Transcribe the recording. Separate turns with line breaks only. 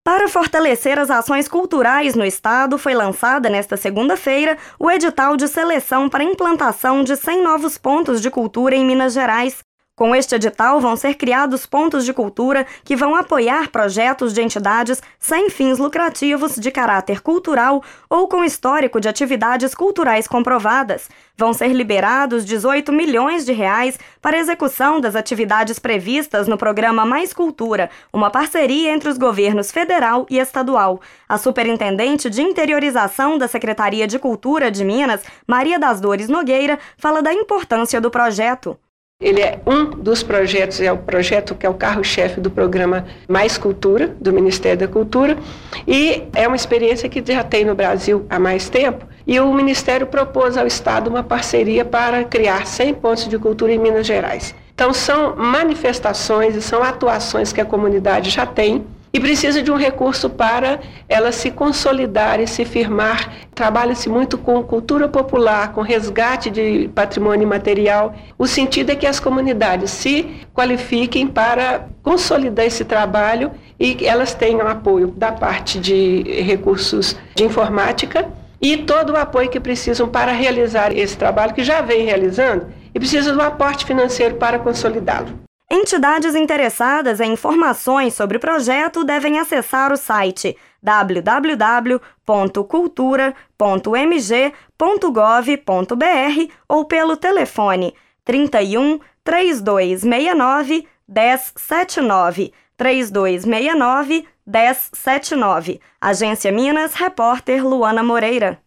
Para fortalecer as ações culturais no estado, foi lançada nesta segunda-feira o edital de seleção para a implantação de 100 novos pontos de cultura em Minas Gerais. Com este edital, vão ser criados pontos de cultura que vão apoiar projetos de entidades sem fins lucrativos de caráter cultural ou com histórico de atividades culturais comprovadas. Vão ser liberados R$ 18 milhões para execução das atividades previstas no programa Mais Cultura, uma parceria entre os governos federal e estadual. A superintendente de interiorização da Secretaria de Cultura de Minas, Maria das Dores Nogueira, fala da importância do projeto.
Ele é um dos projetos, é o projeto que é o carro-chefe do programa Mais Cultura, do Ministério da Cultura, e é uma experiência que já tem no Brasil há mais tempo, e o Ministério propôs ao Estado uma parceria para criar 100 pontos de cultura em Minas Gerais. Então são manifestações e são atuações que a comunidade já tem, e precisa de um recurso para ela se consolidar e se firmar. Trabalha-se muito com cultura popular, com resgate de patrimônio imaterial. O sentido é que as comunidades se qualifiquem para consolidar esse trabalho e que elas tenham apoio da parte de recursos de informática e todo o apoio que precisam para realizar esse trabalho que já vem realizando e precisa de um aporte financeiro para consolidá-lo.
Entidades interessadas em informações sobre o projeto devem acessar o site www.cultura.mg.gov.br ou pelo telefone 31 3269 1079. 3269 1079. Agência Minas, repórter Luana Moreira.